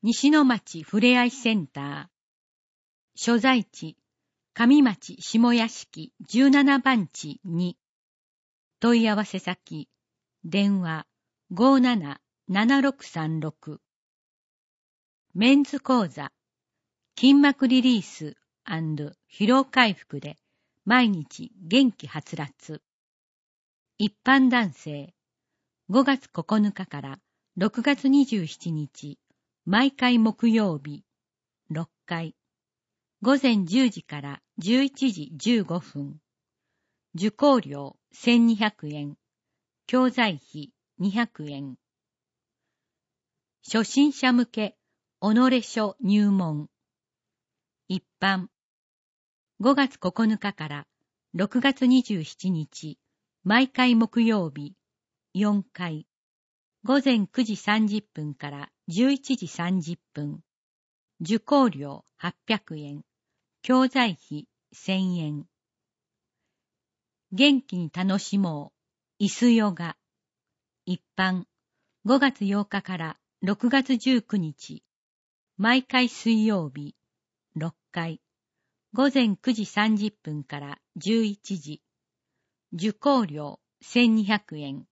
西野町ふれあいセンター。所在地、上町下屋敷17番地2。問い合わせ先、電話577636。メンズ講座、筋膜リリース&疲労回復で毎日元気はつらつ。一般男性、5月9日から6月27日、毎回木曜日、6回。午前10時から11時15分。受講料1200円。教材費200円。初心者向け、己書入門。一般。5月9日から6月27日、毎回木曜日、4回。午前9時30分から11時30分。受講料800円。教材費1000円。元気に楽しもう。椅子ヨガ。一般。5月8日から6月19日。毎回水曜日。6回。午前9時30分から11時。受講料1200円。